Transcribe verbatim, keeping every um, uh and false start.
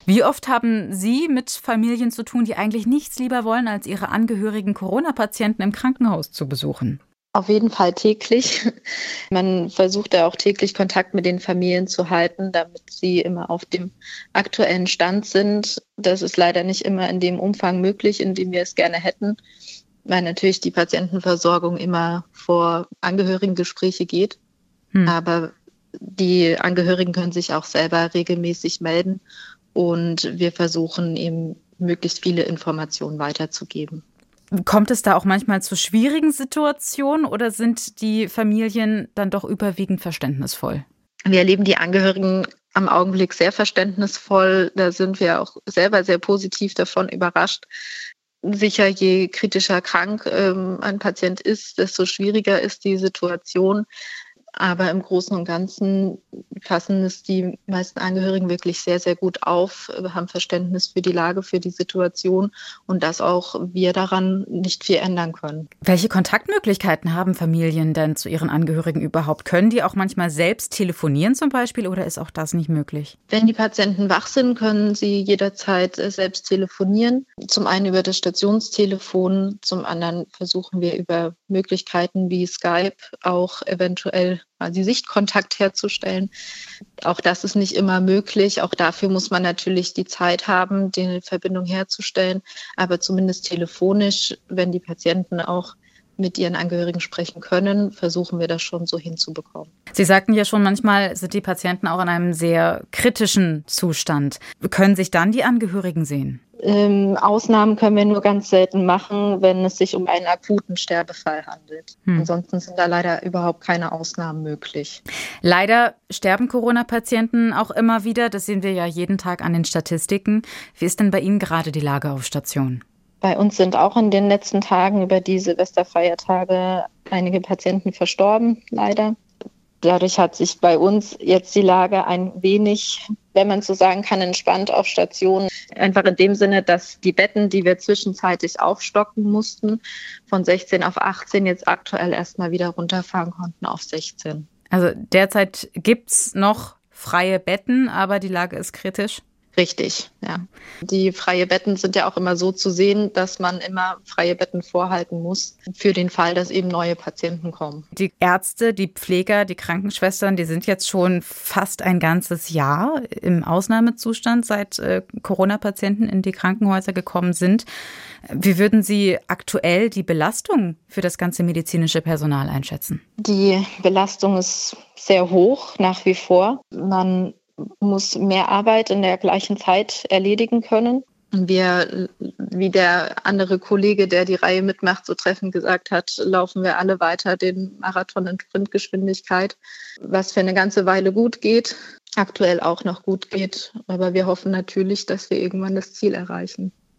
Wie oft haben Sie mit Familien zu tun, die eigentlich nichts lieber wollen, als ihre Angehörigen Corona-Patienten im Krankenhaus zu besuchen? Auf jeden Fall täglich. Man versucht ja auch täglich Kontakt mit den Familien zu halten, damit sie immer auf dem aktuellen Stand sind. Das ist leider nicht immer in dem Umfang möglich, in dem wir es gerne hätten, weil natürlich die Patientenversorgung immer vor Angehörigengespräche geht. Hm. Aber die Angehörigen können sich auch selber regelmäßig melden und wir versuchen eben möglichst viele Informationen weiterzugeben. Kommt es da auch manchmal zu schwierigen Situationen oder sind die Familien dann doch überwiegend verständnisvoll? Wir erleben die Angehörigen am Augenblick sehr verständnisvoll. Da sind wir auch selber sehr positiv davon überrascht. Sicher, je kritischer krank ähm, ein Patient ist, desto schwieriger ist die Situation. Aber im Großen und Ganzen fassen es die meisten Angehörigen wirklich sehr, sehr gut auf, haben Verständnis für die Lage, für die Situation und dass auch wir daran nicht viel ändern können. Welche Kontaktmöglichkeiten haben Familien denn zu ihren Angehörigen überhaupt? Können die auch manchmal selbst telefonieren zum Beispiel oder ist auch das nicht möglich? Wenn die Patienten wach sind, können sie jederzeit selbst telefonieren. Zum einen über das Stationstelefon, zum anderen versuchen wir über Möglichkeiten wie Skype auch eventuell quasi Sichtkontakt herzustellen. Auch das ist nicht immer möglich. Auch dafür muss man natürlich die Zeit haben, die Verbindung herzustellen. Aber zumindest telefonisch, wenn die Patienten auch mit ihren Angehörigen sprechen können, versuchen wir das schon so hinzubekommen. Sie sagten ja schon, manchmal sind die Patienten auch in einem sehr kritischen Zustand. Können sich dann die Angehörigen sehen? Ähm, Ausnahmen können wir nur ganz selten machen, wenn es sich um einen akuten Sterbefall handelt. Hm. Ansonsten sind da leider überhaupt keine Ausnahmen möglich. Leider sterben Corona-Patienten auch immer wieder. Das sehen wir ja jeden Tag an den Statistiken. Wie ist denn bei Ihnen gerade die Lage auf Station? Bei uns sind auch in den letzten Tagen über die Silvesterfeiertage einige Patienten verstorben, leider. Dadurch hat sich bei uns jetzt die Lage ein wenig, wenn man so sagen kann, entspannt auf Station. Einfach in dem Sinne, dass die Betten, die wir zwischenzeitlich aufstocken mussten, von sechzehn auf achtzehn jetzt aktuell erstmal wieder runterfahren konnten auf sechzehn. Also derzeit gibt's noch freie Betten, aber die Lage ist kritisch? Richtig, ja. Die freie Betten sind ja auch immer so zu sehen, dass man immer freie Betten vorhalten muss für den Fall, dass eben neue Patienten kommen. Die Ärzte, die Pfleger, die Krankenschwestern, die sind jetzt schon fast ein ganzes Jahr im Ausnahmezustand, seit äh, Corona-Patienten in die Krankenhäuser gekommen sind. Wie würden Sie aktuell die Belastung für das ganze medizinische Personal einschätzen? Die Belastung ist sehr hoch nach wie vor. Man muss mehr Arbeit in der gleichen Zeit erledigen können. Wir, wie der andere Kollege, der die Reihe mitmacht, so treffend gesagt hat, laufen wir alle weiter den Marathon in Sprintgeschwindigkeit, was für eine ganze Weile gut geht, aktuell auch noch gut geht. Aber wir hoffen natürlich, dass wir irgendwann das Ziel erreichen.